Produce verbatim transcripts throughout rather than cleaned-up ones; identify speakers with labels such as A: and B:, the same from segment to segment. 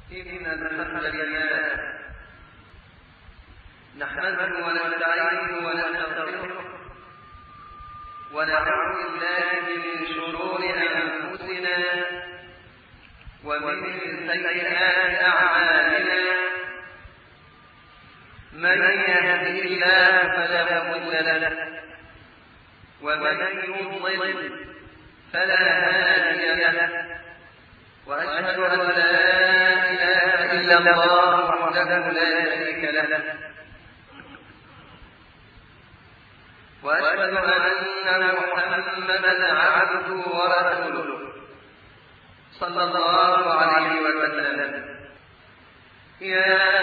A: إن الحمد لله نحمده ونستعينه ونستغفره ونعوذ بالله من شرور أنفسنا ومن سيئات أعمالنا. من يهده الله فلا مضل له ومن يضلل فلا هادي له، وأشهد أن لا إله إلا الله وحده لا شريك له، وأشهد أن محمدا عبده ورسوله صلى الله عليه وسلم. يا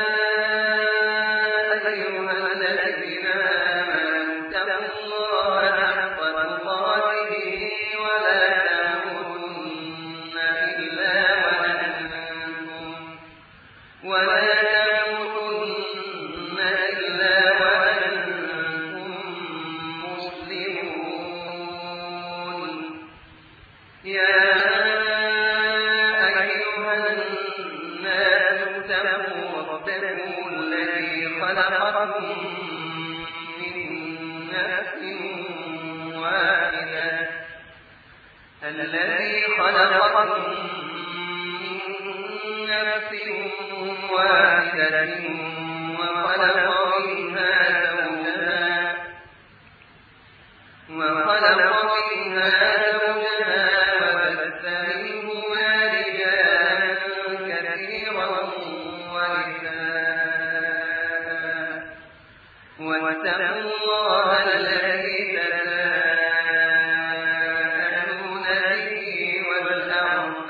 A: أيها الذين آمنوا اتقوا الله حق تقاته ولا تموتن إلا وأنتم ولا تموتن إلا وأنتم مسلمون. يا خلقكم من نفس واحدة الذي خلقكم من نفس واحدة وخلق منها زوجها وخلق منها زوجها وبث منهما رجالا كثيرا واتقوا الله الذي تساءلون به والأرحام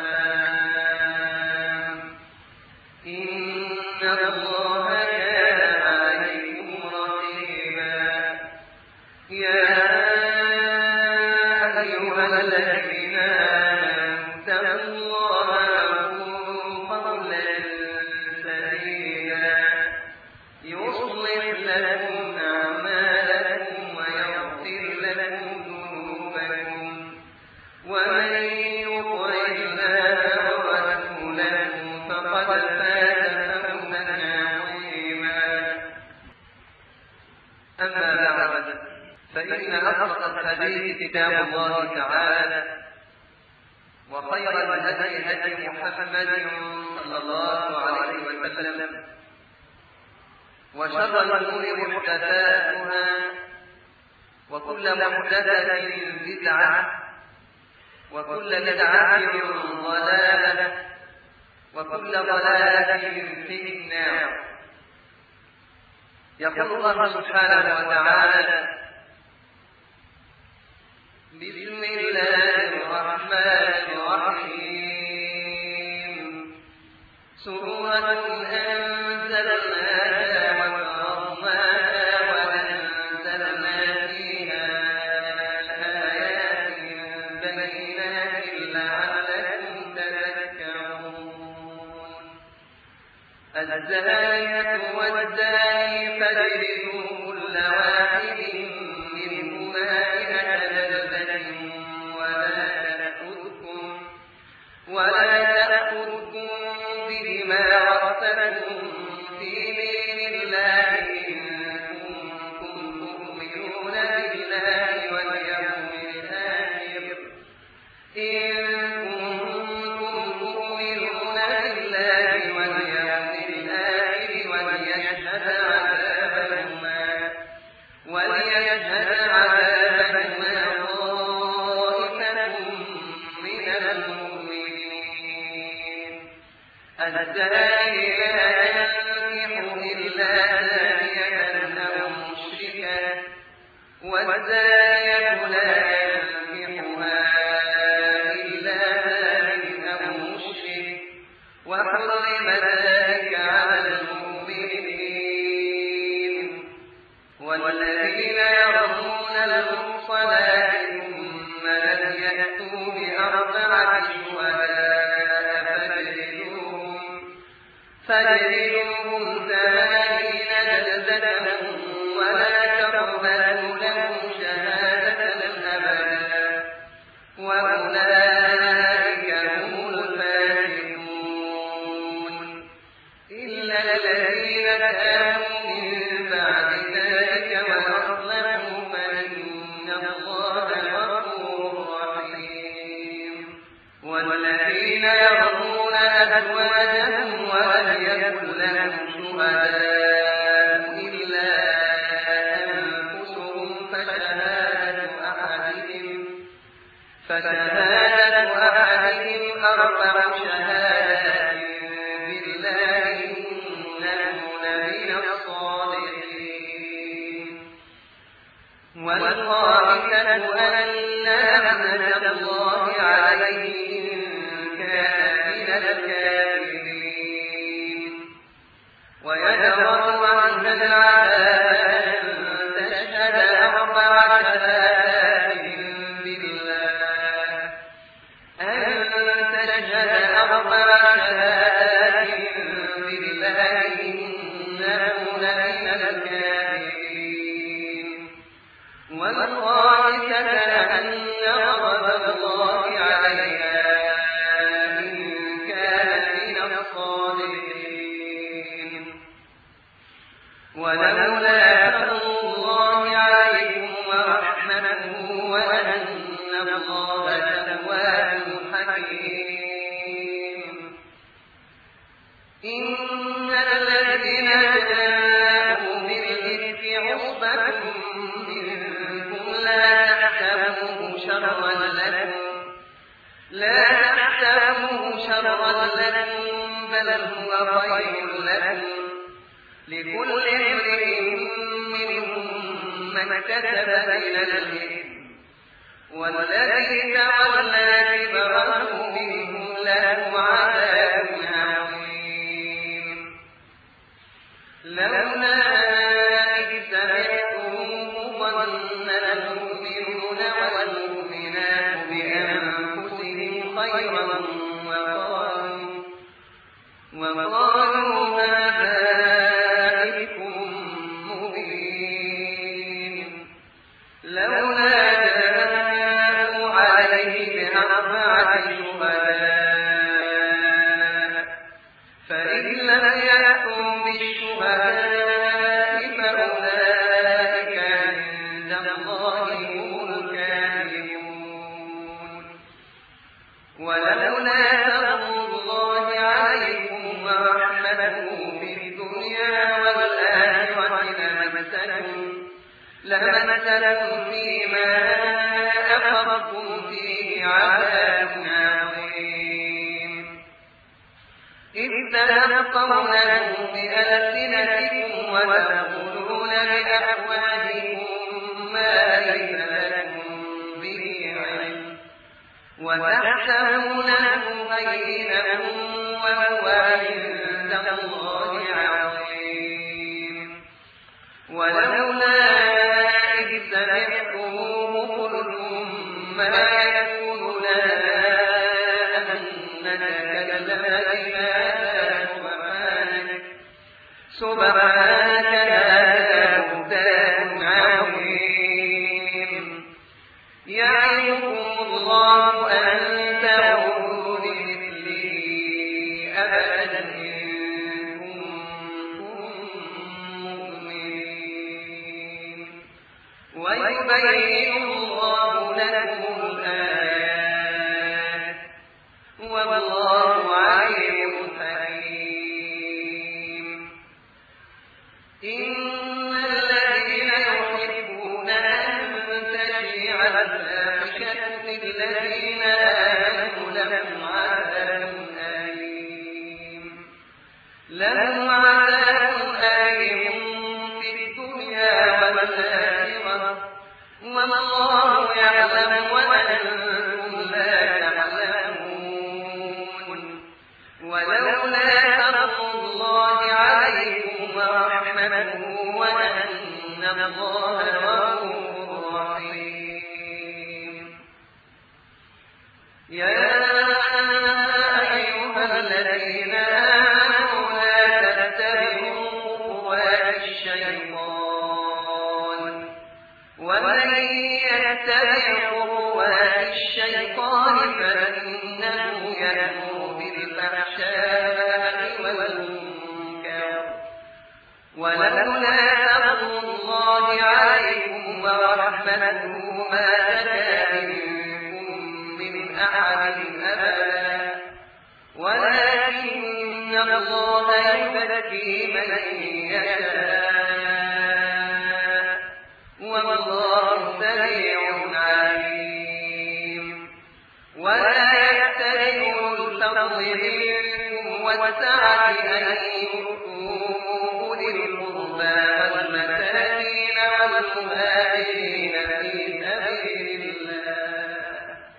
A: إن الله كان عليكم رقيبا. يا أيها الذين آمنوا اتقوا الله وقولوا قولا سديدا يصلح لكم ومن يطع الله ورسوله فقد فاز فوزا عظيما. أما بعد، فإن أصدق الحديث كتاب الله تعالى، وخير الهدي هدي محمد صلى الله عليه وسلم، وشر الأمور محدثاتها، وكل محدثة بدعة، وكل بدعة ضلالة، وكل ضلالة في النار. يقول الله سبحانه وتعالى: بسم الله الرحمن الرحيم. سورة أنزلناها وفرضناها وأنزلنا فيها آيات بينات لعلكم تذكرون. الزانية والزاني فاجلدوا كل واحد منهما مئة جلدة ولا تأخذكم ولا تأخذكم بهما رأفتم في دين الله إن كنتم تؤمنون بالله واليوم الآخر إن كنتم تؤمنون بالله واليوم الآخر وليشهد عذابهما وليشهد عذابهما طائفة من المؤمنين. الزاني لا ينكح إلا زانية أو مشركا، والزانية لا ينكحها إلا زان أو مشرك، وحرم ذلك على المؤمنين. والذين يرمون المحصنات ثم لم يأتوا بأربعة شهداء فاجلدوهم ثمانين جلدة ولا تقبلوا لهم شهادة أبدا، وأولئك هم الفاسقون. الذين يرمون أزواجهم ولم يكن لهم شهداء إلا أنفسهم فشهادة أحدهم فشهادة أحدهم أربع شهادات بالله إنه لمن الصادقين والخامسة أن لعنة الله عليه إن كان من الكاذبين ويدرأ عنها العذاب أن تشهد أربع شهادات بالله أن تشهد أربع شهادات بالله إنه لمن الكاذبين والخامسة أن غضب الله عليها إن كانت من الصادقين ولولا فضل الله عليكم ورحمته وأن الله تواب حكيم إن الذين جاءوا بالإفك عصبة منكم لا تحسبوه شرا لكم لا تحسبوه شرا لكم بل هو خير لكم لكل امرئ منهم ما اكتسب من الإثم والذي تولى كبره منهم له عذاب عظيم لولا إذ سمعتموه ظن المؤمنون والمؤمنات بأنفسهم خيرا وقالوا وقالوا هذا إفك مبين لولا جاءوا عليه بأربعة شهداء فإن لم يأتوا بالشهداء فأولئك عند الله هم الكاذبون ولولا فضل الله عليكم ورحمته في الدنيا والآخرة لمسكم لمسكم فيما أفضتم فيه عذاب عظيم إذ تلقونه بألسنتكم وتقولون بأفواهكم ما ليس لكم به علم وتحسبونه هينا وهو عند الله عظيم ولولا إذ سمعتموه قلتم ما يكون لنا أن نتكلم بهذا سبحانك سبحانك هذا بهتان عظيم يعظكم الله أن تعودوا لمثله أبدا إن كنتم مؤمنين ويبين الله لكم الآيات والله عليم حكيم إن الذين يحبون أن تشيع الفاحشة في الذين آمنوا لهم عذاب أليم لهم عذاب أليم في الدنيا والآخرة والله يعلم وأنتم لا تعلمون يزكي من يشاء والله سميع عليم ولا يأتل أولو الفضل منكم والسعة أن يؤتوا أولي القربى والمساكين والمهاجرين في سبيل الله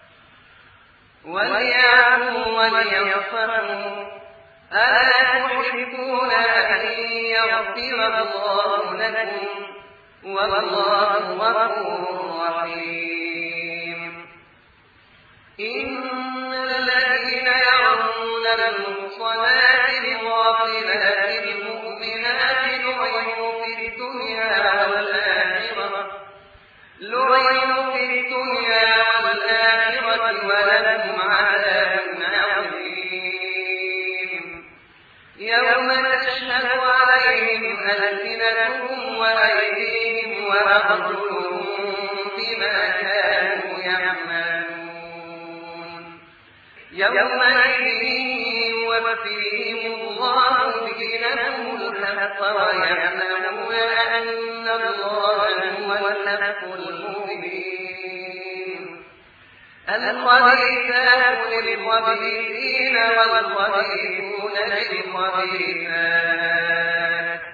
A: وليعفوا وليصفحوا ألا تحبون أن يغفر الله لكم والله غفور رحيم إن الذين يرمون المحصنات الغافلات المؤمنات لعنوا في الدنيا والآخرة لعنوا في الدنيا والآخرة ولهم عذاب عظيم يوم تشهد عليهم ألسنتهم وأيديهم وأرجلهم بما كانوا يعملون يومئذ يوفيهم الله دينهم الحق ويعلمون أن الله هو الحق المبين الخبيثات للخبيثين والخبيثون للخبيثات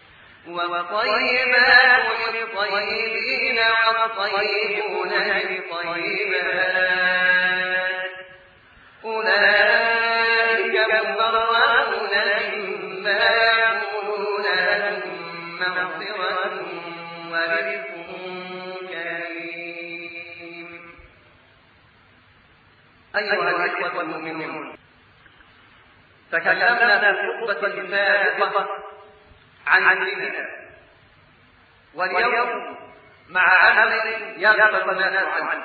A: والطيبات للطيبين والطيبون للطيبات أولئك مبرؤون مما يقولون لهم مغفرة ورزق كريم. أيها الإخوة المؤمنون، تكلمنا في الخطبة السابقة عن ديننا، واليوم مع أمر يغفل الناس عنه،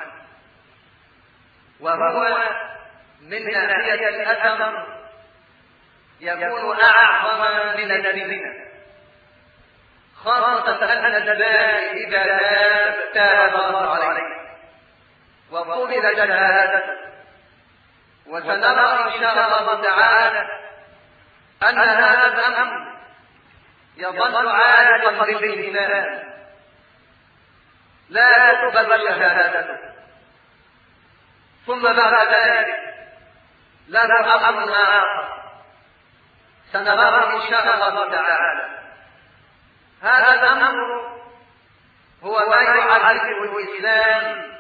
A: وهو من ناحية الأثر يكون أعظم من الزنا، خاصة أن الزاني إذا تاب تاب الله عليه وقبل شهادته. وسنرى إن شاء الله تعالى أن هذا الأمر يظل عالقا بالإنسان لا تقبل شهادته، ثم بعد ذلك له أمر آخر سنراه إن شاء الله تعالى. هذا الأمر هو ما يعرفه الإسلام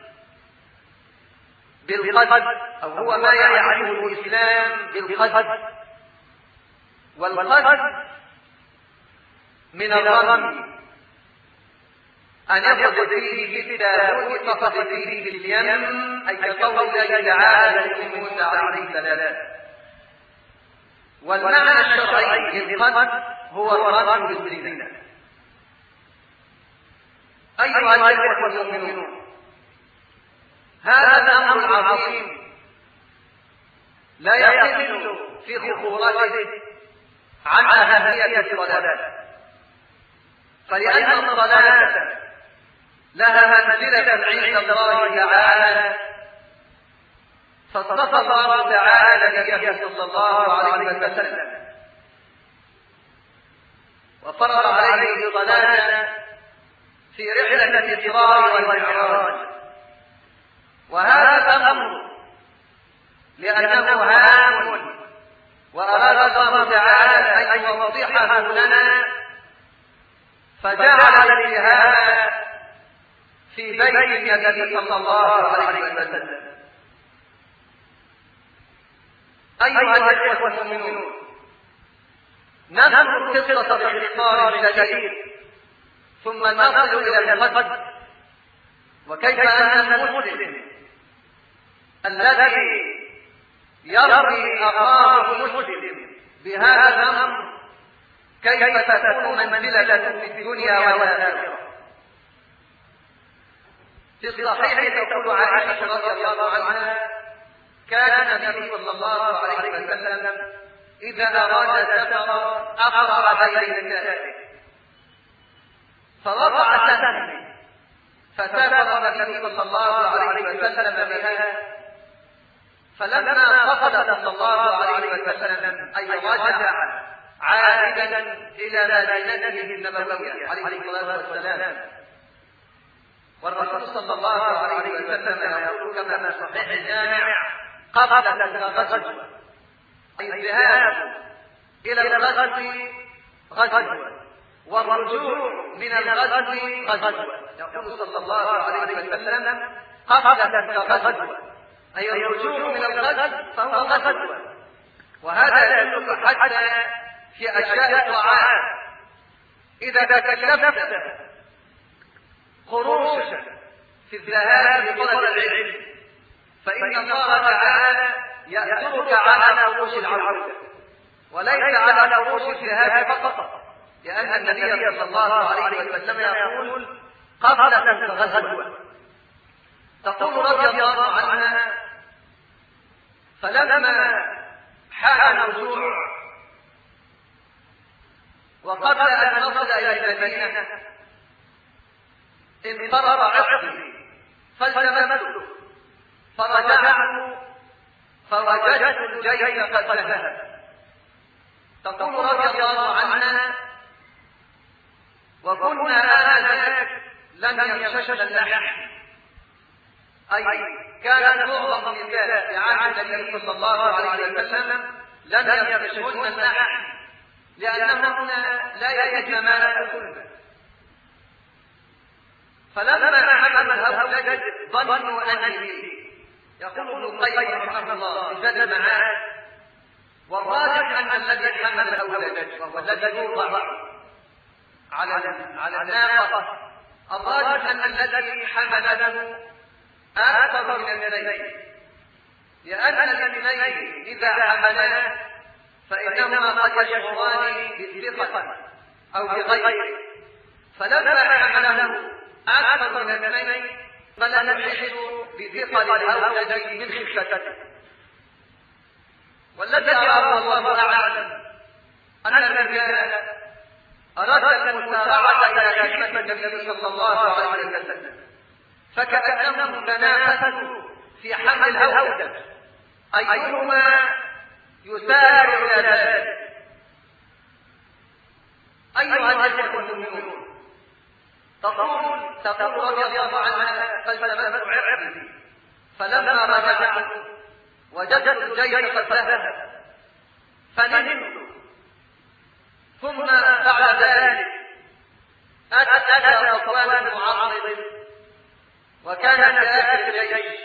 A: بالقتل، أو هو ما يعرفه الإسلام بالقتل. والقتل من الرمي أن يقذف فيه في التابوت فقذف فيه في اليم، أي كقول الله تعالى لموسى عليه السلام. والمعنى الشرعي للقتل هو الرجم بالزنا. أيها الإخوة المؤمنون، هذا الأمر العظيم لا يقل في خطورته عن أهمية الصلاة، فلأن الصلاة لها منزلة عند الله تعالى، فاصطفى الله تعالى نبيه صلى الله عليه وسلم وفرض عليه الصلاة في رحلة الإسراء والمعراج. وهذا الأمر لأنه هام، وأراد الله تعالى أن يوضحه لنا، فجعل الجهاد في بيت النبي صلى الله عليه وسلم. أيها الإخوة المؤمنون، نذكر قصة باختصار شديد ثم نصل إلى القتل، وكيف أن المسلم الذي يرمي أخاه المسلم بهذا الأمر كيف تكون منزلته في الدنيا والآخرة. في الصحيح تقول عائشة رضي الله عنها: كان النبي صلى الله عليه وسلم إذا أراد سفرا أقرأ بين الناس، فوضع سهمه فسافر النبي صلى الله عليه وسلم بها، فلما فقد صلى الله عليه وسلم أي رجع عائدا إلى مدينته النبوية عليه الصلاة والسلام. والرسول صلى الله عليه وسلم يقول كما في صحيح الجامع: قبل الغزو، أي الذهاب إلى الغزو غزوة، والرجوع من الغزو غزوة. يقول صلى الله عليه وسلم: قبل الغزو، أي الرجوع من الغزو فهو غزوة. وهذا يدل حتى في أشياء الطاعات. إذا تكلفت خروجا في الذهاب لطلب العلم فإن الله تعالى يأجرك على خروج العودة وليس على خروج الذهاب فقط، لأن النبي صلى الله عليه وسلم يقول: قبل الغزو. تقول رضي الله عنها: فلما حان الرجوع وقبل أن نصل إلى المدينة انضرب عقلي فالتمسته فرجعت فوجدت الجيش قد ذهب. تقول رضي الله عنها: وكنا آنذاك لم يمششن اللحم، أي كانت معظم النساء في عهد النبي صلى الله عليه وسلم لم يمششن اللحم لأنهن لا يجدن ما يأكلن. فلما حمل الهودج ظنوا أني، يقول ابن القيم رحمه الله في زاد المعاد: والراجح أن الذي حمل الهودج وهو الذي يوضع على على الناقة، الراجح أن الذي حمله أكثر من الاثنين، لأن الاثنين إذا حملاه فإنهما قد يشعران بالثقة أو بغيره، فلما حمله أكثر من الاثنين فلم يحسوا بثقل الهودج من خفته. والذي أراه الله أعلم أن الرجال أراد المسارعة إلى خدمة النبي صلى الله عليه وسلم، فكأنهم تنافسوا في حمل الهودج أيهما يسارع إلى ذلك. أيها الإخوة المؤمنون، تقول تقول رضي الله عنها: فالتمست عقلي فلما رجعت وجدت الجيش قد ذهب فنمت، ثم بعد ذلك أتى صفوان معرض وكان في آخر الجيش،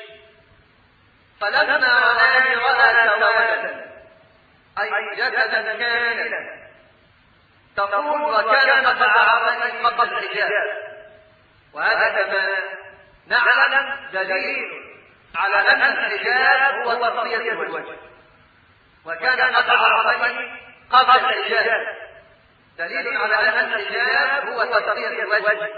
A: فلما رآني رأى سوادا أي جسدا كاملا. تقول: وكان قد عرفني قبل الحجاب. وهذا كما نعلم دليل على أن الحجاب هو تغطية الوجه، وكان قد عرفني قبل الحجاب، دليل على أن الحجاب هو تغطية الوجه.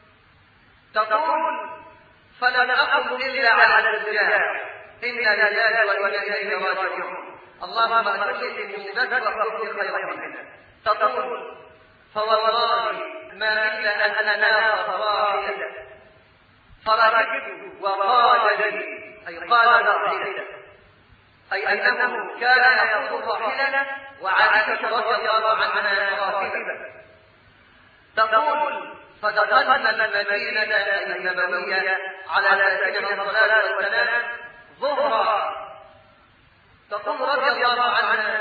A: تقول: فلن أقل إلا على الرجال، إنا لله وإنا إليه راجعون، اللهم أجرني في مصيبتي واخلفني خيرا منها. تقول: فوالله ما إلا أن أنا صراحية فركبت وقال لي، أي قال راحلة، أي أنه كان يقود الراحلة وعائشة رضي الله عنها راكبة. تقول: فدخلنا المدينة النبوية على سيدنا الصلاة والسلام ظهرا. تقول رضي الله عنها: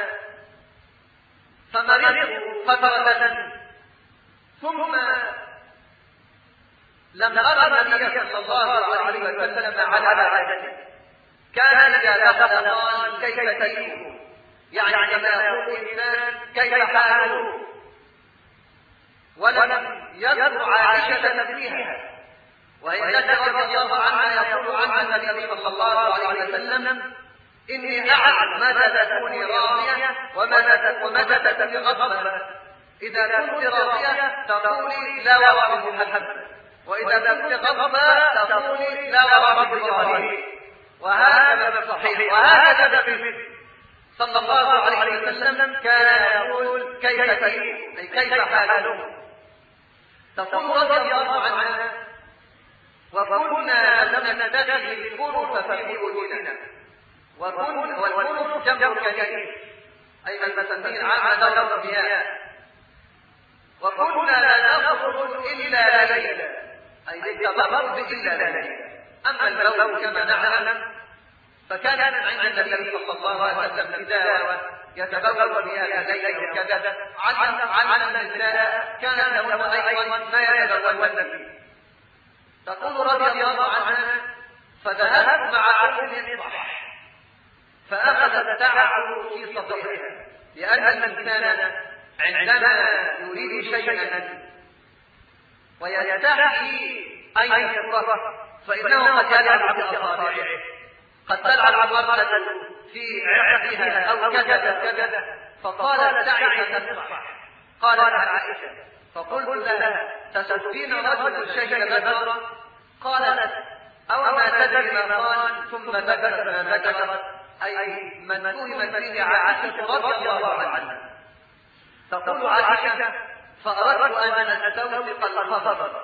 A: فمرضت فترة ثم لم أرى النبي صلى الله عليه وسلم على عادته، كان إذا دخل قال: كيف تليكم؟ يعني كما يقول الإنسان: كيف حاله؟ ولم يذكر عائشة فيها، وهي رضي الله عنها يقول عنها النبي صلى الله عليه وسلم: إني أعلم متى تكوني راضية ومتى تكوني غضبة. إذا كنت راضية تقولي: لا ورب محمد، وإذا كنت غضبة تقولي: لا ورب إبراهيم. وهذا صحيح، وهكذا النبي صلى الله عليه وسلم كان يقول: كيف تليكم؟ أي كيف حالهم؟ تقول رضي الله عنها: وكنا لم نتخذ الكرف في بيوتنا، والكرف جمع كنيف، أي من مسمين عام دور الأنبياء، وكنا لا نخرج إلا ليلا، أي للتبرد إلا ليلا. أما البول كما نعلم فكان عند النبي صلى الله عليه وسلم إذا يتبول بها الليل وكذا على النساء كان لهن أيضا ما يتبولن فيه. تقول رضي الله عنها: فذهبت مع أم الإصبح فأخذت تعبر في صدرها، لأن الإنسان عندما يريد شيئا ويستحي أن يكره فإنه قد يلعب بأصابعه، قد تلعب المرأة في عرقها أو كذا كذا. فقالت: تعس الإصبح. قالت عائشة: فقلت لها: تسبين رجل شهد بدرا؟ قالت: أو ما تدري ما قال؟ ثم ذكرت ما ذكرت، أي من توهمت فيه عائشة رضي الله عنها. تقول عائشة: فأردت أن أستوثق الخبر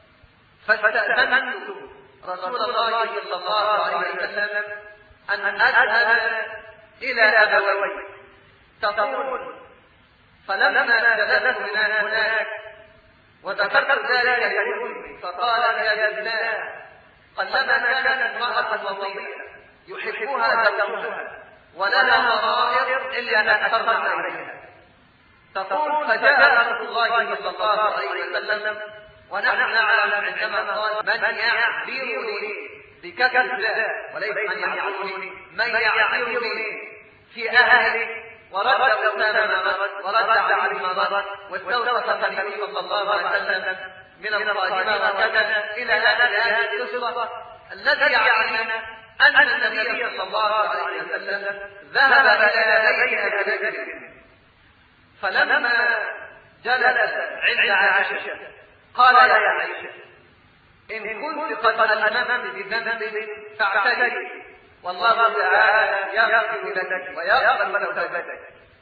A: فاستأذنت رسول الله صلى الله عليه وسلم أن أذهب إلى أبوي. تقول: فلما جلست هناك وذكرت ذلك لأمي فقالت: يا بنتاه، قلما كانت امرأة وطيئة يحبها زوجها ولها ضرائر إلا أكثرن عليها. تقول: فجاء رسول الله صلى الله عليه وسلم ونحن نعلم عندما قال: من يعبرني بكسر الباء وليس من يعبرني، من يعبرني في أهلي، ورد أسامة ما رد ورد علي ما رد، واستوصف النبي صلى الله عليه وسلم من القادمة وكذا إلى هذه القصة التي يعنينا أن النبي صلى الله عليه وسلم ذهب إلى بيت أبي بكر، فلما جلس عند عائشة قال: يا عائشة، إن كنت قد ألممت بذنب فاعتذري، والله تعالى يغفر لك ويقبل توبتك،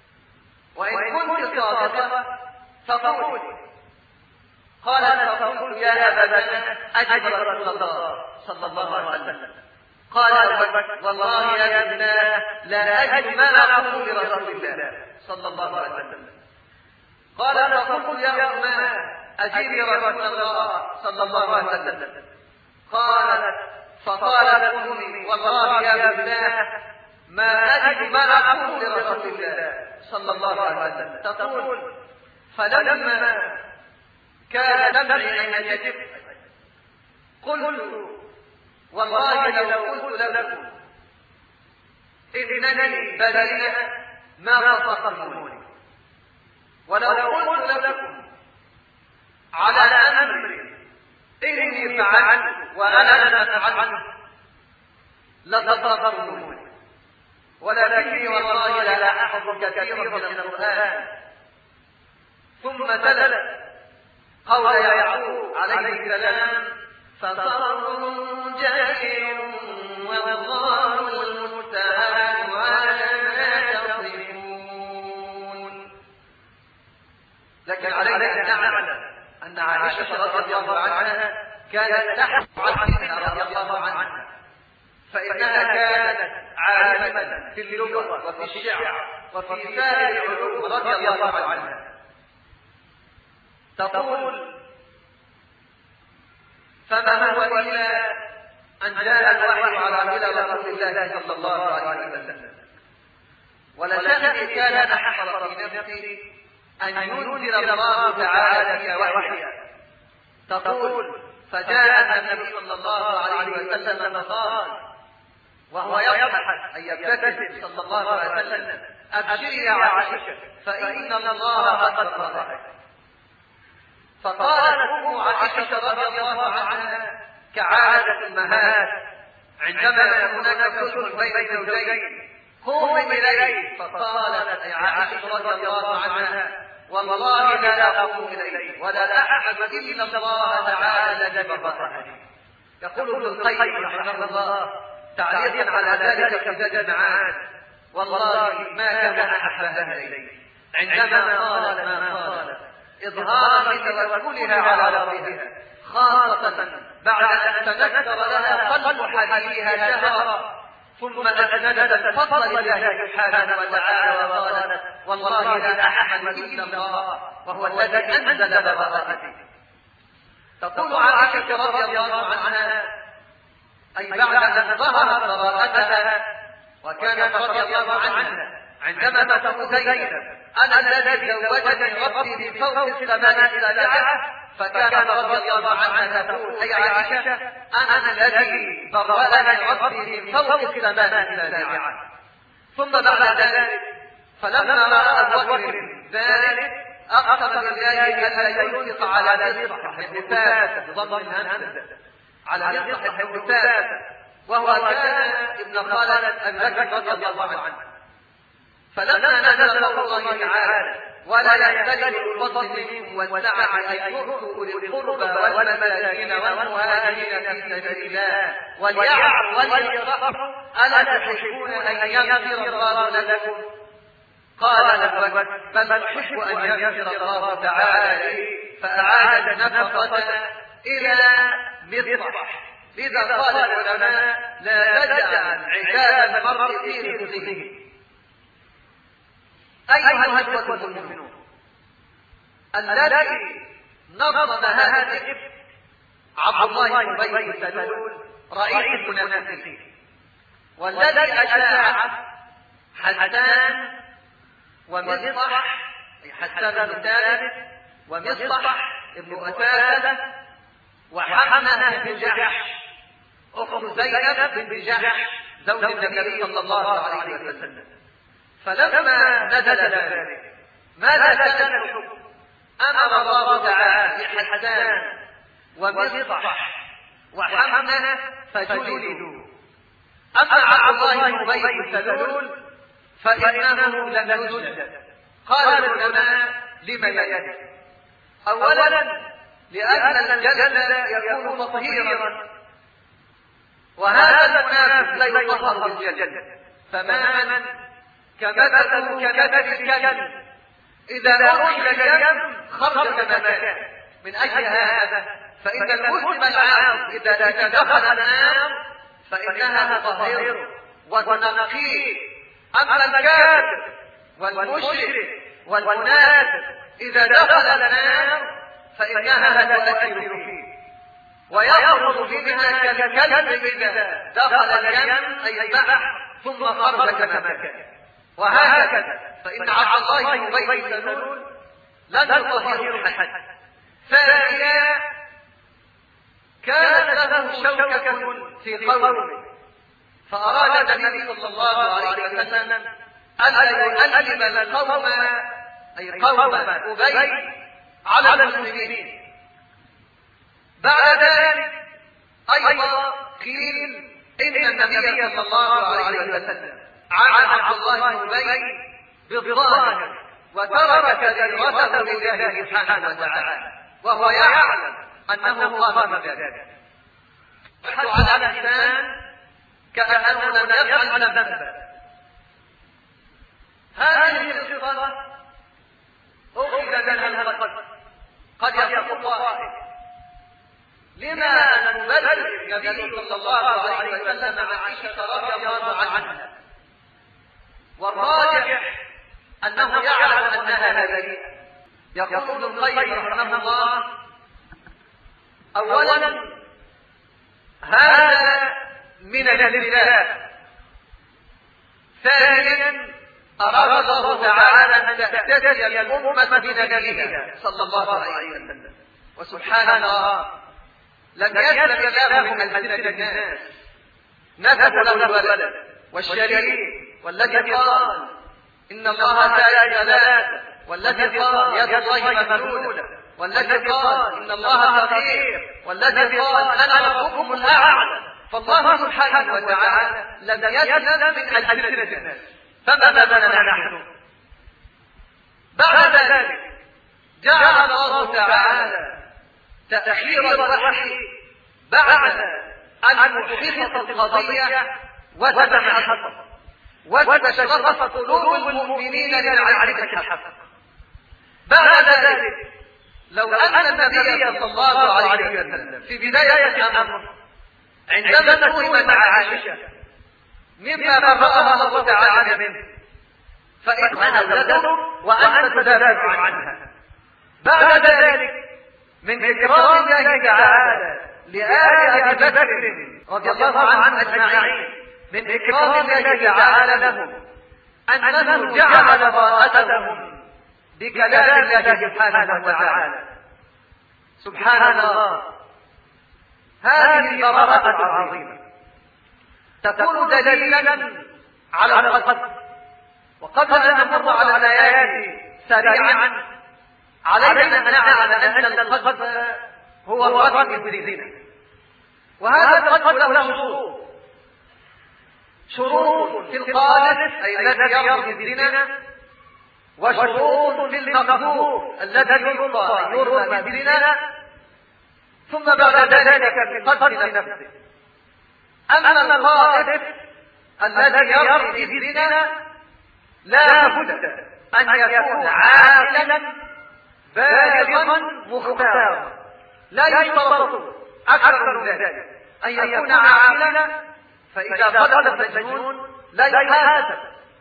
A: وإن كنت صادقة فقولي. قالت: فقلت: يا أبا بكر، أجب رسول الله صلى الله عليه وسلم. قال: والله يا ابناه لا أجد ما أقول لرسول الله صلى الله عليه وسلم. قال: فقلت: يا أماه، أجيبي رسول الله صلى الله عليه وسلم. قالت: فقالت أمي: والله يا ابناه ما أجد ما أقول لرسول الله صلى الله عليه وسلم. تقول: فلما كان دمعي أن يجف قلت: والله لو قلت لكم إنني بريئة ما تصدقوني، ولو قلت لكم على أمر إني فعلت وأنا لم أفعله لتصدقوني، ولكني والله لا أحفظ كثيرا من القرآن. ثم تلت قول يعقوب عليه السلام: فصبر جميل والله المستعان على ما تصفون. لكن علينا أن نعلم أن عائشة رضي الله عنها كانت تحت عنها رضي الله عنها، فإنها كانت عالمة في اللغة وفي الشعر وفي سائر العلوم رضي الله عنها. تقول: فما هو إلا أن جاء الوحي على إلى رسول الله صلى الله عليه وسلم، ولشأني كان أحرص في نفسي أن ينزل الله تعالى وحيا. تقول: فجاء النبي صلى الله عليه وسلم فقال وهو يضحك أي يبتسم صلى الله عليه وسلم: أبشري يا عائشة فإن الله قد رضاك. فقالت أم عائشة رضي الله عنها كعادة الأمهات عندما يكون هناك صلح بين زوجين: قومي إليه. فقالت أي عائشة رضي الله عنها: والله لا أقوم إليه ولا أحمد إلا الله تعالى جبر ظهري. يقول ابن القيم رحمه الله تعليقا على ذلك في زاد المعاد: والله ما كان أحبها إليه عندما قالت ما قالت إظهارا لتوكلها على ربها، خاصة بعد أن تنكر لها قلب حبيبها شهرا ثم أسندت الفضل لله سبحانه وتعالى وقالت والله لا أحمد إلا الله وهو الذي أنزل براءتي. تقول عائشة رضي الله عنها أي بعد أن ظهرت براءتها وكانت رضي الله عنها عندما تقول زينب أنا الذي زوجني ربي بفوق السماء السابعة، فكان رضي الله عنها تقول أي عائشة أنا الذي برأني ربي بفوق السماء السابعة. ثم بعد ذلك فلما رأى أبو بكر ذلك أقسم بالله ألا ينفق على مصطح بن أثاثة بضم الهمزة على مصطح بن أثاثة وهو كان ابن خالة أبي بكر رضي الله عنه. فلما نزل قول الله تعالى ولا يختلف الفضل منكم والسعة أن يؤتوا أولي القربى والمساكين والمهاجرين في سبيل الله وليعفوا وليصفحوا ألا تحبون أن يغفر الله لكم؟ قال أبو بكر بل أحب أن يغفر الله تعالى لي، فأعاد النفقة إلى مصطح. لذا قال العلماء لا تجعل عتاب المرء في رزقه. أيها الإخوة المؤمنون، الذي نظم هذا الإفك عبد الله بن أبي بن سلول رئيس المنافقين، والذي أشاع حسان ومصطح حسان بن ثابت ومصطح ابن أثاثة وحمنة بن جحش أخت زينب بن جحش زوج النبي صلى الله عليه وسلم. فلما نزل ذلك ماذا كان الحكم؟ أمر الله تعالى بحسان ومصطح وحمنة فجلدوا. أما عبد الله بن أبي بن سلول فإنه لم يجلد. قال العلماء لم يجلد؟ أولا لأن الجلد يكون تطهيرا، وهذا المنافق لا يطهر بالجلد، فماذا كمثل كمثل الكلب إذا أدخل اليم خرج كما كان. من أجل هذا فإن المسلم العاصي إذا دخل النار فإنها تطهره وتنقيه. أما الكافر والمشرك والمنافق إذا دخل النار فإنها تؤثر فيه ويخرج منها كالكلب إذا دخل اليم أي البحر ثم خرج كما كان. وهكذا فإن عبد الله بن أبي بن سلول لم يطهره أحد. ثانيا كانت له شوكة في قومه، فأراد النبي صلى الله عليه وسلم أن يؤلم القوم أي قوم أبي على المسلمين. بعد ذلك أيضا قيل إن النبي صلى الله عليه وسلم عن عبد الله بن أبي بالظاهر وترك ذرته لله سبحانه وتعالى وهو يعلم أنه قام بذلك. يحث على الإنسان كأنه لم يفعل ذنبا. هذه القصة أخذ منها القلب. قد يقول قائل لما نبلغ النبي صلى الله عليه وسلم عن عائشة رضي الله عنها؟ والراجح أنه يعلم أنها بريئة. يقول ابن القيم رحمه الله أولا هذا من الابتلاء. ثانيا أراد الله تعالى أن تهتدي الأمة بنبيها صلى الله عليه وسلم. وسبحان الله لم يسلم الله من ألسنة الناس نسبوا له الولد والشريك والذي قال إن الله ثالث ثلاثة والذي قال يد الله مغلولة والذي قال إن الله فقير والذي قال أنا ربكم الأعلى. فالله سبحانه وتعالى لم يسلم من ألسنة الناس. فما بلنا نحن؟ بعد ذلك جعل الله تعالى تأخير الوحي بعد أن أحيطت القضية وتمحصت وتشرفت قلوب المؤمنين لمعرفة الحق. بعد ذلك لو أن النبي صلى الله عليه وسلم في بداية الأمر عندما تهمت عائشة مما برأها الله تعالى منه، فإنها ولده وأنت تدافع عنها. بعد ذلك من إكرام الله تعالى لآل أبي بكر رضي الله عنهم أجمعين، من إكرام الله تعالى لهم أنه جعل براءتهم بكلام الله سبحانه وتعالى. سبحان الله، هذه البراءة العظيمة تكون دليلا على القدر. وقبل أن نمر على الآيات سريعا علينا أن نعلم أن القدر هو الرجم بالزنا، وهذا القدر له شروط. شروط في القادر أي الذي يرمي بالزنا، وشروط في المقذوف الذي يرضى أن يرمى بالزنا، ثم بعد ذلك في قتل نفسه. أما القاذف الذي يرمي بالزنا لا بد أن يكون عاقلا بالغا مختارا، لا يشترط أكثر من ذلك، أن يكون عاقلا، فإذا قتل المجنون لا يحاسب،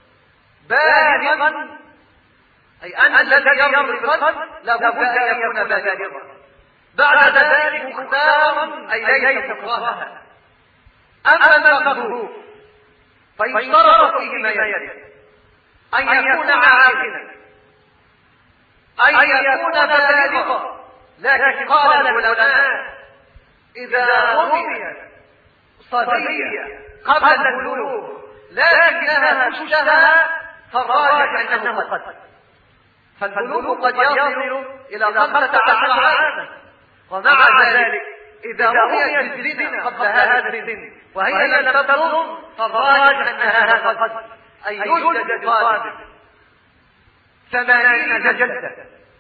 A: بالغا أي أن الذي يرمي بالقتل لا بد أن يكون بالغا، بعد ذلك مختارا أي ليس مكرها. أما المقذوف فيشترط فيه ما يلي: أن يكون عاقلا، أن يكون بالغا. لكن قال العلماء إذا رمي صبية قبل البلوغ لكنها تشتهى فالراجح أنه قتل، فالبلوغ قد يصل إلى خمسة عشر عاما، ومع ذلك إذا رميت بالزنا قبل هذا السن وهي لم تبلغ فالراجح أن هذا قتل، أي يجلد القاذف ثمانين جلدة.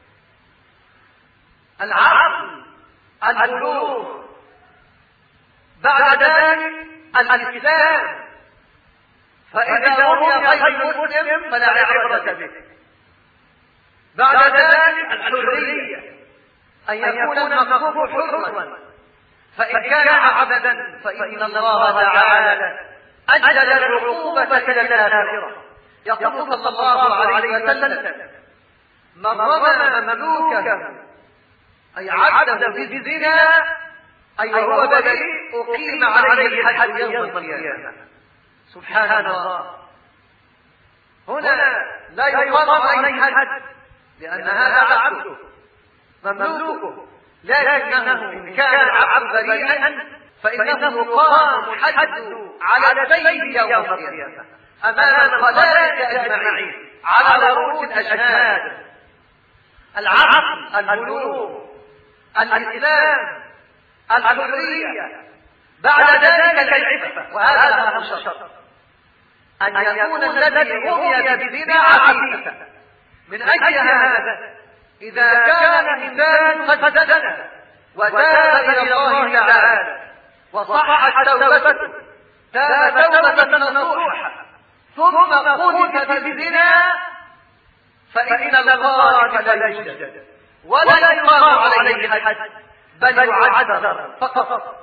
A: العقل البلوغ، بعد ذلك الإسلام، فإذا رمي غير مسلم فلا عبرة به. بعد ذلك الحرية، أن يكون المقذوف حرا، فإن كان عبدا فإن الله تعالى أجل العقوبة إلى الآخرة. يقول صلى الله عليه وسلم: من رمى مملوكه أي عبده بالزنا أي وهو بريء أقيم عليه الحد يوم القيامة. سبحان الله، هنا لا يقام عليه الحد لأن هذا عبده مملوكه، لكنه إن كان عبد بريئا فإنه يقام الحد على سيده يوم القيامة أمام الخلائق أجمعين على رؤوس الأشهاد. العقل، البلوغ، الإسلام، الحرية، بعد ذلك العفة، وهذا هو الشرط، أن يكون الذي رمي بالزنا عفيفا. من أجل هذا إذا كان الإنسان قد زنى وتاب إلى الله تعالى وصحت توبته، تاب توبة نصوحة، ثم قذف بالزنا، فإن القاذف لا يجلد ولا يقام عليه الحد بل يعذر فقط.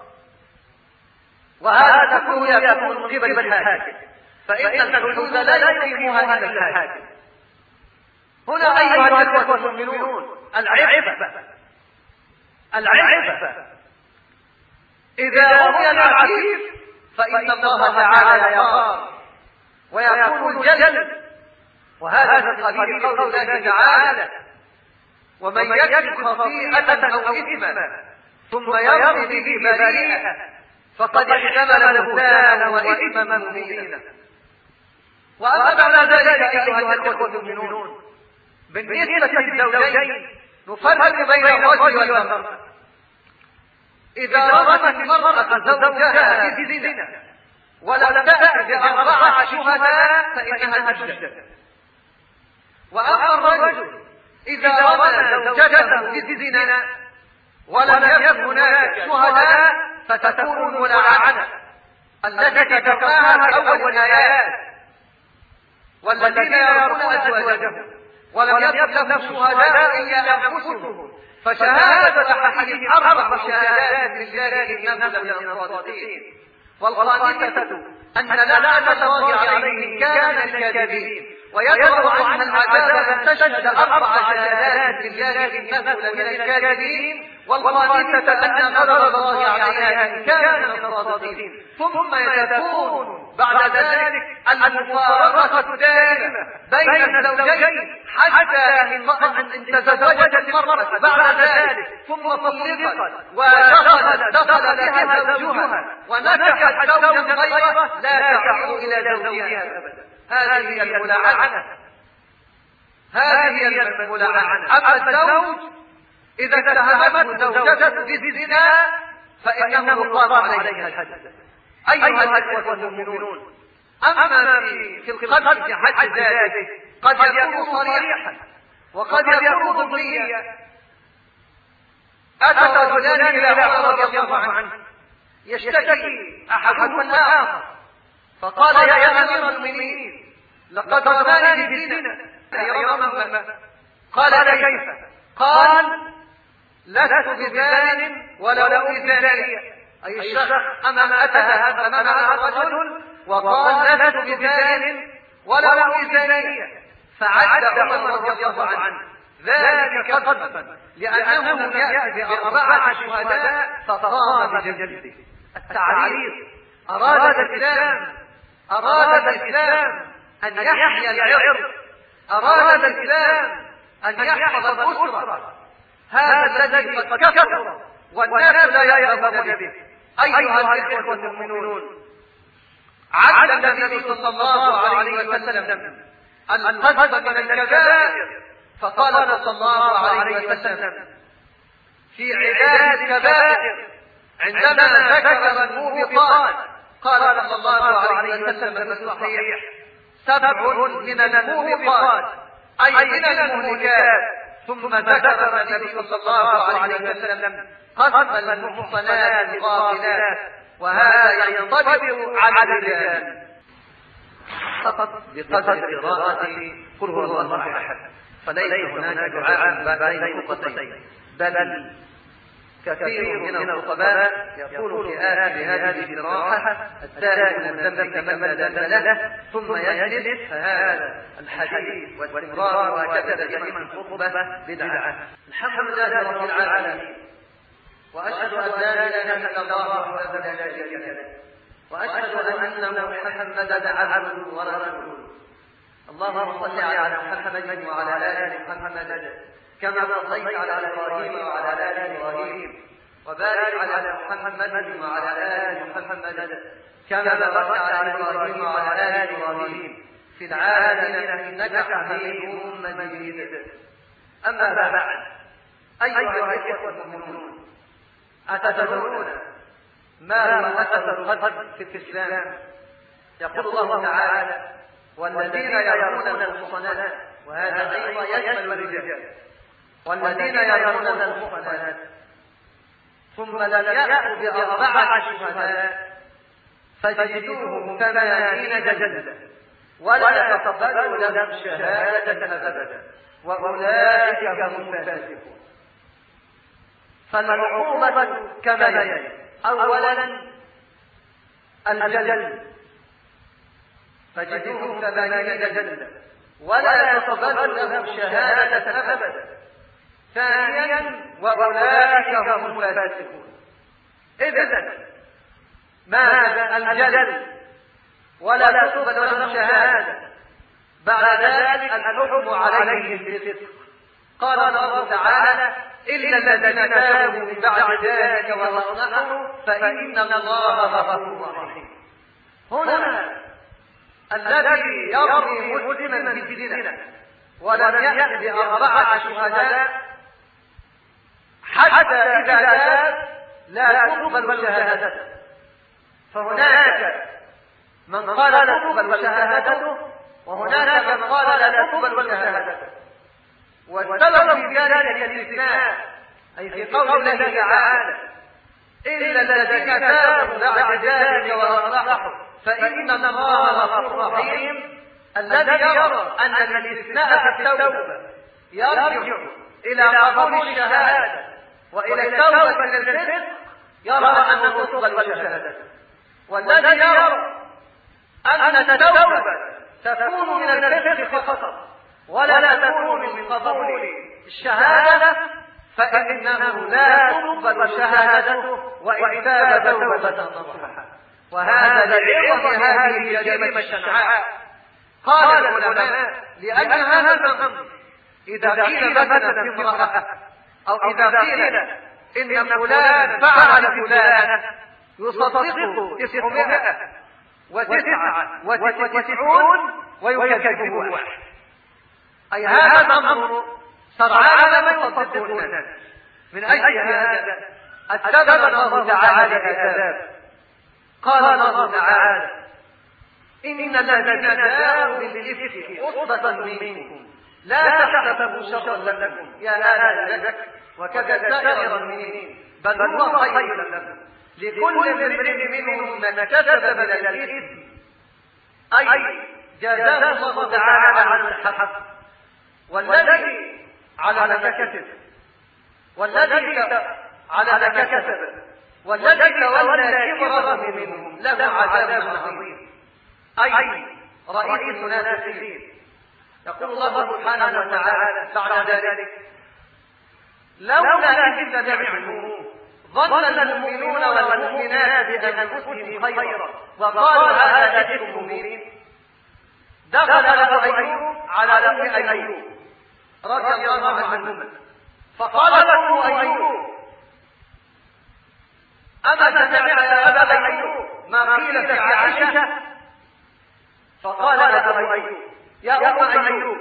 A: وهذا كله يكون من قبل الحاكم، فإن الحدود لا يقيمها إلا الحاكم. هنا أيها الأخوة المؤمنون، العفة العفة إذا رمي العفيف فإن الله تعالى يغار ويكون الجلد، وهذا من قبيل قول الله تعالى: ومن يكسب خطيئة أو إثما ثم يرمي به بريئا فقد احتمل بهتانا وإثما مبينا. وأما بعد ذلك أيها الأخوة المؤمنون، بالنسبة للزوجين نفرق بين الرجل والمرأة. إذا رمت المرأة زوجها بالزنا ولم تأت بأربعة شهداء فإنها تجلد. وأما الرجل إذا رمى زوجته بالزنا ولم يكن هناك شهداء فتكون الملاعنة التي ذكرناها في أول الآيات: والذين يرمون أزواجهم ولم يكن لهم شهداء إلا أنفسهم فشهادة أحدهم أربع شهادات بالله إنه لمن الصادقين. والخامسة أن لعنة الله عليهم كان من الكاذبين، ويدرأ عنها العذاب أن تشهد أربع شهادات لله إنه لمن الكاذبين، والخامسة أن غضب الله عليها إن كان من الصادقين. ثم يكون بعد ذلك المفارقة الدائمة بين الزوجين حتى إن تزوجت المرأة بعد ذلك ثم طلقت ودخلت دخل بها زوجها ونكحت زوجا غيره لا تعود إلى زوجها أبدا. هذه هي الملاعنة، هذه هي الملاعنة. أما الزوج إذا اتهمته زوجته بالزنا فإنه يقام عليها الحد أيها الأخوة المؤمنون. أما في في القلب في حد ذاته قد يكون صريحا وقد يكون ضمنيا. أتى رجلان إلى عمر رضي الله عنه يشتكي أحدهما الآخر فقال يا أمير المؤمنين لقد رماني بالزنا يوما. قال كيف؟ قال لست بزان ولا بزانية، أي الشخص أمام أتى أمام الرجل وقال لست بزان ولا بزانية، فعد عمر رضي الله عنه ذلك قذفا لأنه يأتي بأربعة شهداء فقام بجلده. التعريض أراد الإسلام أراد الإسلام أن يحيي العرض، أراد الإسلام أن يحفظ الأسرة. هذا الذي قد كفر والناس لا يأخذون به. أيها الإخوة المؤمنون، عد النبي صلى الله عليه وسلم القذف من الكبائر، فقال صلى الله عليه وسلم في عداد الكبائر عندما ذكر الموبقات قال صلى الله عليه وسلم في الصحيح سبع من الموبقات أي من المهلكات. ثم ذكر النبي صلى الله عليه وسلم قذف المحصنات الغافلات، وهذا ينطبق على الرجال فقط بقدر قراءة قل هو الله أحد، فليس هناك دعاء بين نقطتين، بل كثير من الخطباء يقول في آخر هذه الاستراحة التائب من ذنب كمن لا ذنب له، ثم يجلس. فهذا الحديث والاستمرار وهكذا في الخطبة بدعة. الحمد لله رب العالمين، وأشهد أن لا إله إلا الله وحده لا شريك له، وأشهد أن محمدا عبده ورسوله. اللهم صل على محمد وعلى آل محمد كما صليت على إبراهيم وعلى آل إبراهيم، وبارك على محمد وعلى آل محمد كما باركت على إبراهيم وعلى آل إبراهيم في العالمين إنك حميد مجيد. أما بعد، أيها الإخوة المؤمنون، أتدرون ما هو أثر القذف في الإسلام؟ يقول الله تعالى والذين يرمون المحصنات، وهذا أيضا يشمل الرجال، والذين يرمون المحصنات ثم لم يأتوا بأربعة شهداء فجلدوهم ثمانين جلدة ولا تقبلوا لهم شهادة أبدا وأولئك هم الفاسقون. فالعقوبة كما يلي: أولا الجلد فجلدوهم ثمانين جلدة ولا تقبلوا لهم شهادة أبدا. ثانيا وأولئك هم الفاسقون. إذن ماذا الجلد ولا تقبل لهم شهادة؟ بعد ذلك الحكم عليهم بالفسق. قال الله تعالى إلا الذين تابوا من بعد ذلك وأصلحوا فإن الله غفور رحيم. هنا الذي يرمي مسلما بالزنا ولم يأت بأربعة شهداء حتى إذا تاب لا تقبل شهادته، فهناك من قال لا تقبل شهادته وهناك من قال لا تقبل شهادته. والسبب في ذلك الاستثناء، أي في قول الله تعالى إلا الذين تابوا بعد ذلك وأصلحوا فإن الله غفور رحيم. الذي يرى أن الاستثناء في التوبة يرجع إلى قبول الشهادة وإلى التوبة من الفسق يرى أن تقبل شهادته. والذي يرى أن التوبة تكون من الفسق فقط ولا تكون من قبول الشهادة فإنه لا تقبل شهادته وإن تاب توبة نصوحا، وهذا لعظم هذه الجريمة الشنعاء. قال العلماء لأن هذا الأمر إذا قيل مثلا في امرأة أو إذا قيل إن فلان فعل فلانا يصدقه تسعمائة وتسعة وتسعون ويكذب واحد، أي هذا الأمر سرعان ما يصدقه الناس. من أجل هذا أتبع الله تعالى العذاب. قال الله تعالى إن الذين جاءوا بالإفك عصبة منكم لا تحسبوا شرا لكم يا آل ذكر وكذا سائر المؤمنين بل هو خير لكم لكل امرئ منهم ما اكتسب من الإثم، أي جزاه الله تعالى على الحق والذي على كسب والذي على كسب والذي تولى كبره منهم له عذاب عظيم، أي رئيس المنافقين. يقول الله سبحانه وتعالى بعد ذلك لولا إذ سمعتموه ظن المؤمنون والمؤمنات بأنفسهم خيرا وقالوا هذا إفك مبين. دخل أبو أيوب على أم أيوب رضي الله عنهما فقال له أيوب أما سمعت يا أبا أيوب ما قيل في عائشة؟ فقال أبو أيوب يا أم أيوب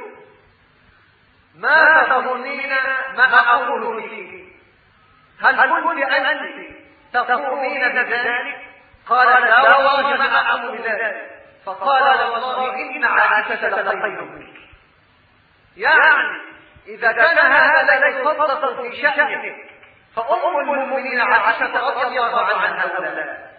A: ما تظنين ما أقول فيك؟ هل كنت أنت تقومين بذلك؟ قال لا والله ما أقوم بذلك. فقال والله إن عائشة لخير منك. يعني إذا كان هذا لا يصدق في شأنك فأم المؤمنين عائشة رضي الله عنها هؤلاء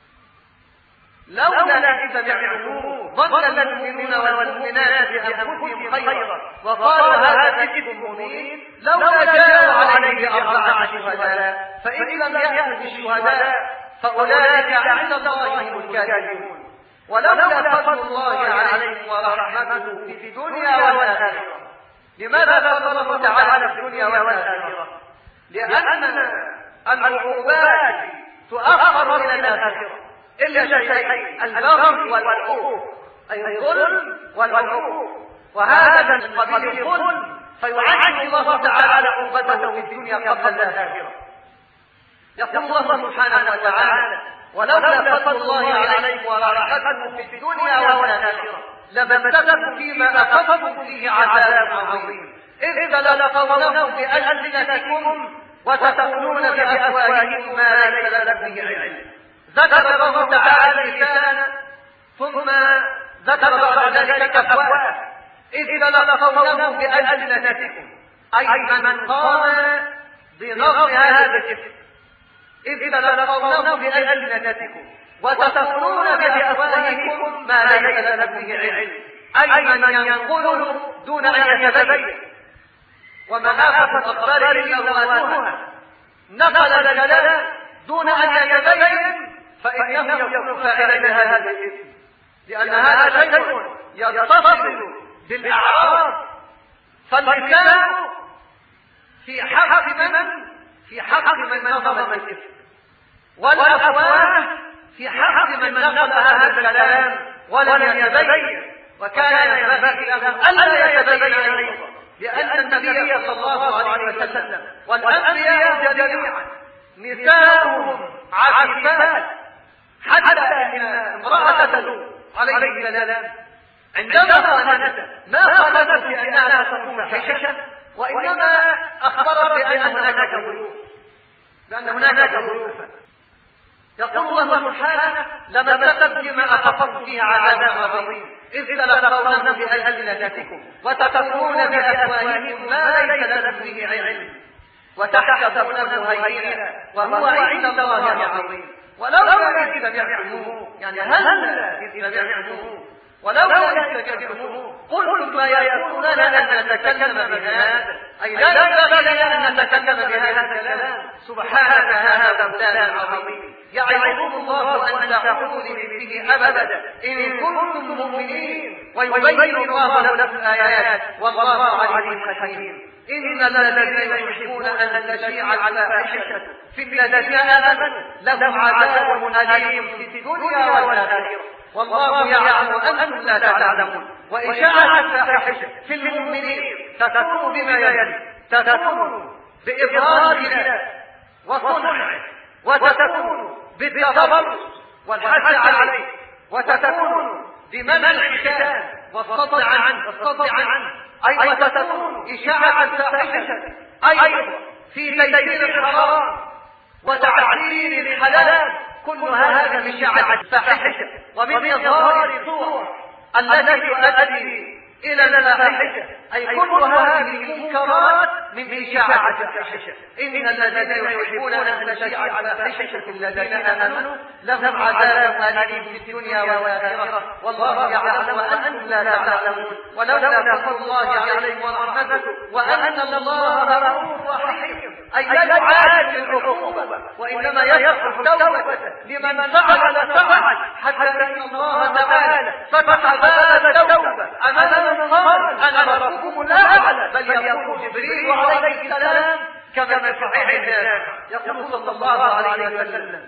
A: لولا إذا سمعتموه ظن المؤمنون والمؤمنات بأنفسهم خيرا وقالوا هذا إفك مبين لولا جاءوا عليه أربعة شهداء فإن لم يأتوا بالشهداء فأولئك عند الله هم الكاذبون. ولولا فضل الله عليكم ورحمته في الدنيا والآخرة. لماذا فضل الله تعالى في الدنيا والآخرة؟ لأن العقوبات تؤخر إلى الآخرة إلا شيئين البغي والعقوق، أي الظلم والعقوق، وهذا من قبيل الظلم فيعجل الله تعالى عقوبته في الدنيا قبل الآخرة. يقول الله سبحانه وتعالى ولولا فضل الله عليكم ورحمته في الدنيا والآخرة لمسكم فيما أخذتم فيه عذاب عظيم إذ تلقونه بألسنتكم وتقولون بأفواهكم ما ليس لكم به علم. ذكر الله تعالى لسانا ثم ذكر بعد ذلك أفواه إذ تلقونه بألسنتكم، أي من قام بنظم هذا الاسم إذ تلقونه بألسنتكم وتقولون بأفواهكم ما ليس لكم به علم، أي من ينقل دون أن يتبين. ومآخذ الأخبار إلواتها نقل الكلام دون أن يتبين فإنه يكون فاعلا هذا الاسم، لأن هذا شيء يتصل بالأعراض. فاللسان في حق من في حق من نظم الاسم، والأفواه في حق من نقل هذا الكلام ولم يتبين، وكان ينبغي له ألا يتبين أيضا، لأن النبي صلى الله عليه وسلم والأنبياء جميعا نساؤهم عفيفات، حتى إن امرأة لوط عليه السلام عندما خانت ما خانت بأنها تكون حششة، وإنما أخبرت بأن هناك ضيوف بأن هناك ضيوفا. يقول الله سبحانه لمسكم فيما أخذتم فيه عذاب عظيم إذ تلقونه بألسنتكم وتقولون بأفواهكم ما ليس لكم به علم وتحسبونه هينا وهو عند الله عظيم. ولولا إذ سمعتموه، يعني هل إذ سمعتموه ولولا استكبرتم قلتم ما يكون لنا أن نتكلم بهذا، أي لا ينبغي لنا أن نتكلم بهذا الكلام، سبحانك هذا بهتان عظيم يعظكم الله أن تعودوا لمثله أبدا إن كنتم مؤمنين، ويبين الله لكم الآيات والله عليم حكيم. إن الذين يحبون أن تشيع الفاحشة في الذين آمنوا لهم عذاب أليم في الدنيا والآخرة والله يعلم وأنتم لا تعلمون. وإشاعة الفاحشة في المؤمنين تكون بما يلي: تكون بإبراز الله وصنعه، وتكون بالتبرج والحث عليه، وتكون بمنع الختان والصد عنه والصد عنه أي وتكون إشاعة الفاحشة أيضا في تيسير الحرام وتعديل الحلال. كل هذا من إشاعة الفاحشة ومن إظهار الصور التي تؤدي إلى الفاحشة، أي كل هذه المنكرات من إشاعة الفاحشة. إن الذين يحبون أن تشيع الفاحشة في الذين آمنوا لهم عذاب أليم في الدنيا والآخرة والله يعلم وأنتم لا تعلمون. ولولا فضل الله عليكم ورحمته وأن الله رؤوف رحيم، أي لا يعاجل العقوبة وإنما يصرف التوبة لمن فعل فعل، حتى إن الله تعالى فتح باب التوبة أمام من قال أنا ربكم الأعلى، بل يقول جبريل عليه السلام كما في صحيح يقول صلى الله عليه وسلم: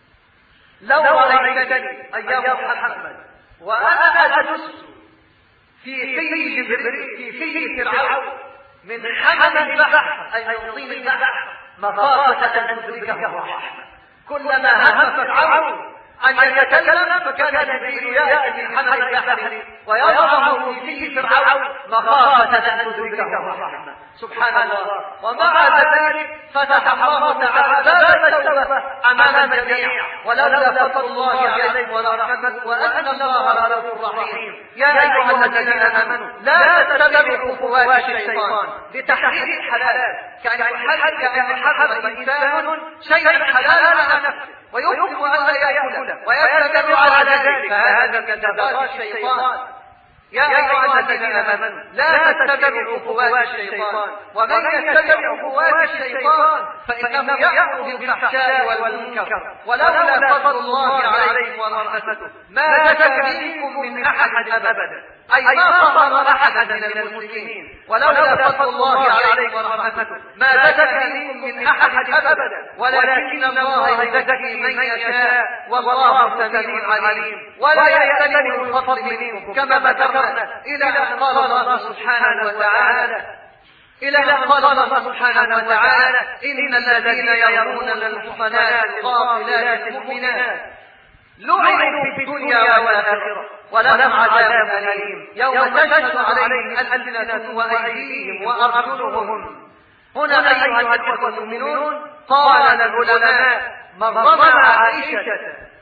A: لو رأيتني أيام محمد وأنا أدس في في جبريل في في فرعون من حمل البحر أي من طين البحر مخافة أن تدركه الرحمة، كلما هم فرعون أن يتكلم فكان جبريل يأتي من حمل البحر ويضعه في فرعون مخافة أن تدركه الرحمة. سبحان الله. ومع ذلك فتح الله تعالى باب التوبة أمام الجميع، ولولا فضل الله عليكم ورحمته وأن الله رؤوف رحيم. يا أيها الذين آمنوا لا تتبعوا خطوات الشيطان لتحرير الحلال، كأن يحرك كأن يحرك إنسان شيئا حلالا على نفسه ويحكم أن لا يأكله ويتبع على ذلك، فهذا من دبرات الشيطان. يا أيها الذين آمنوا لا تتبعوا خطوات الشيطان، ومن يتبع خطوات الشيطان فإنه يأمر بالفحشاء والمنكر. ولولا فضل الله عليكم ورحمته ما زكى منكم من أحد أبدا، أي ما ظهر أحد من المسلمين. ولولا فضل الله عليكم ورحمته ما زكى منكم من أحد أبدا، ولكن الله يزكي من يشاء والله سميع عليم. ولا يأتل الفضل منكم كما ذكرنا إلى أن قال الله سبحانه وتعالى إلى أن قال الله سبحانه وتعالى: إن الذين يرون المحصنات الغافلات المؤمنات لعنوا في الدنيا والآخرة ولهم عذاب أليم يوم تشهد عليهم ألسنتهم وأيديهم وأرجلهم. هنا أيها الإخوة المؤمنون قال العلماء: من رمى عائشة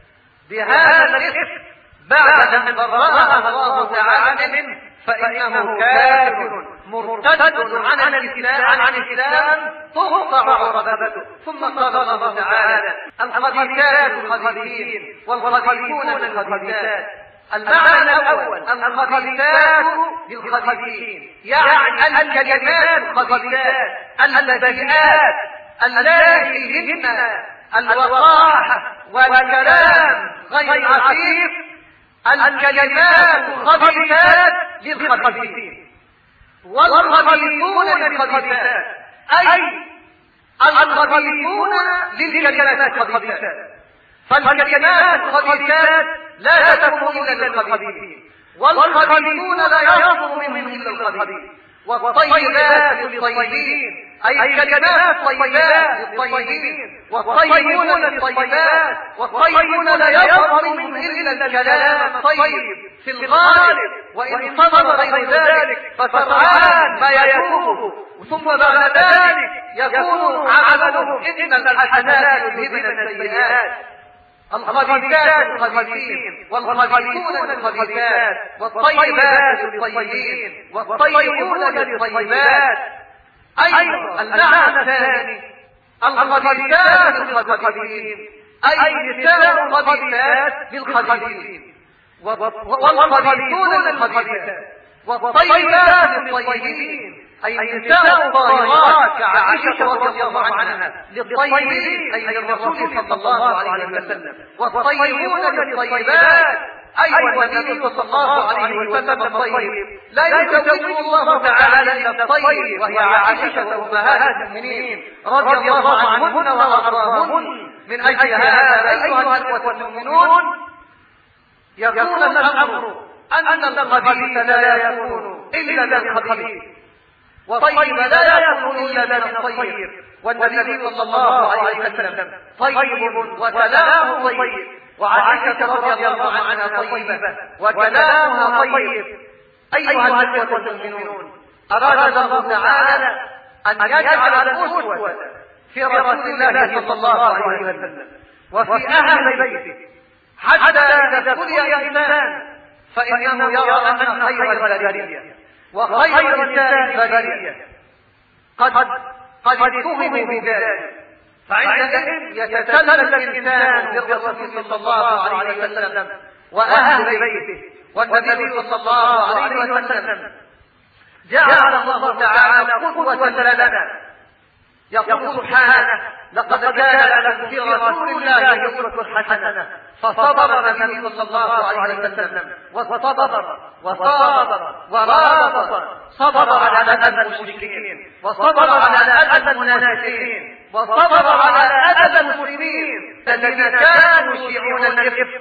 A: بهذا الإثم بعد أن برأها الله تعالى منه فإنه كافر مرتد عن الإسلام عن الإسلام تقطع رقبته. ثم قال الله تعالى: الخبيثات للخبيثين والخبيثون للخبيثات. المعنى الأول: الخبيثات للخبيثين، يعني الكلمات الخبيثات البذيئات اللاتي فيهن الوقاحة والكلام غير عفيف، الكلمات الخبيثات للخبيثين والخبيثون للخبيثات، أي الخبيثون للكلمات الخبيثات. فالكلمات الخبيثات لا تكون إلا للخبيثين، والخبيثون لا يصدر منهم إلا الخبيث. والطيبات للطيبين، أي الكلمات الطيبات للطيبين، والطيبون للطيبات، والطيبون لا يصدر منهم إلا الكلام الطيب في الغالب، وإن صدر غير ذلك فسرعان ما يتوب، ثم بعد ذلك يكون عملهم إن الحسنات يذهبن السيئات. الخبيثات للخبيثين والخبيثون للخبيثات، والطيبات للطيبين والطيبون للطيبات. أيضا المعنى الثاني: الخبيثات للخبيثين، أي نساء الخبيثات للخبيثين، والخبيثون للخبيثات والطيبات للطيبين، أي النساء الطاهرات كعائشة رضي الله عنها للطيبين أي للرسول صلى الله عليه وسلم، والطيبون للطيبات أي والنبي صلى الله عليه وسلم الطيب، لا يزوجه الله تعالى إلا الطيب، وهي عائشة أمهات المؤمنين رضي الله عنهن وأرضاهن. من أجل هذا أيها الأخوة المؤمنون يكون الأمر أن الخبيث لا يكون إلا للخبيث، والطيب لا يكون إلا للطيب، والنبي صلى الله عليه وسلم طيب وكلامه طيب، وعائشة رضي الله عنها طيبة وكلامها طيب. أيها الأخوة المؤمنون، أراد الله تعالى أن يجعل الأسوة في رسول الله صلى الله عليه وسلم وفي أهل بيته، حتى إذا ابتلي الإنسان فإنه يرى أن خير البرية وخير نساء البرية قد قد اتهموا بذلك، فعندئذ يتسلل الإنسان بالرسول صلى الله عليه وسلم وأهل بيته. والنبي صلى الله عليه وسلم جعل الله تعالى قدوة لنا، يقول سبحانه: لقد كان لكم في رسول الله أسوة حسنة. فصبر النبي صلى الله عليه وسلم وصبر وصابر ورابط، صبر على أذى المشركين، وصبر على أذى المنافقين، وصبر على أذى المسلمين الذين كانوا يشيعون الإفك.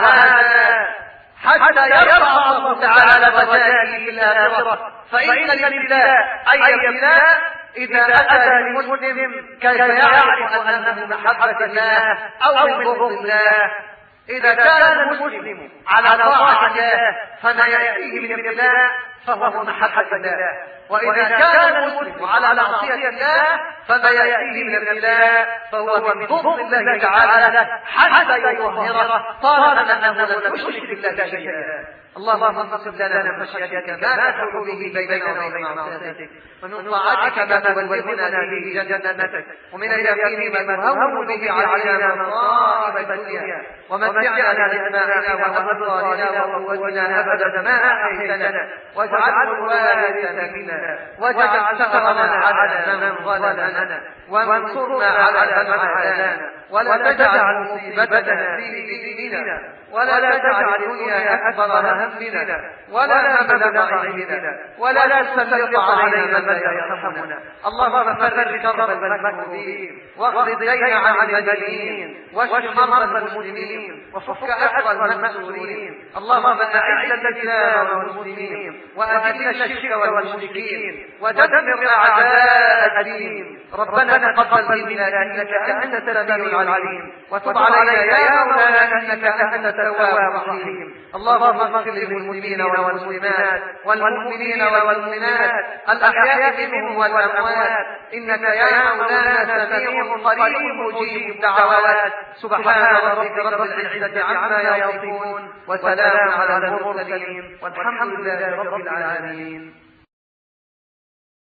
A: وهذا حتى يرفع الله تعالى درجاته في الآخرة، فإن لله أي ابناء إذا أتى المسلم كيف يعرف أنه محبة الله أو من بغض الله. إذا كان المسلم على طاعة الله فما يأتيه من ابتلاء فهو محبة الله، وإذا كان المسلم على معصية الله فما يأتيه من ابتلاء فهو من بغض الله تعالى حتى يظهره، طالما أنه لم يشرك بالله شيئا. اللهم اغفر لنا من خشيتك ما تحول به بيننا وبين معصيتك، ومن طاعتك ما تبلغنا به جنتك، ومن اليقين ما تهون به علينا مصائب الدنيا، ومتعنا بأسماعنا وأبصارنا وقوتنا أبدا ما أحييتنا، واجعله الوارث منا، واجعل ثأرنا على من ظلمنا، وانصرنا على من عادانا، ولا تجعل مصيبتنا في ديننا، ولا تجعل الدنيا أكبر همنا ولا مبلغ علمنا، ولا تسلط علينا من لا يرحمنا. اللهم فرج كرب المكروبين، واقض الدين عن المدينين، واشف مرضى المسلمين، وفك أسر المأسورين. اللهم أعز الإسلام والمسلمين، وأذل الشرك والمشركين، ودمر أعداء الدين. ربنا تقبل منا إنك أنت السميع العليم، وتب علينا يا مولانا إنك أنت التواب الرحيم. اللهم اغفر للمسلمين والمسلمات والمؤمنين والمؤمنات الأحياء منهم والأموات، إنك يا مولانا سميع قريب مجيب الدعوات. سبحان ربك رب العزة عما يصفون، وسلام على المرسلين، والحمد لله رب العالمين.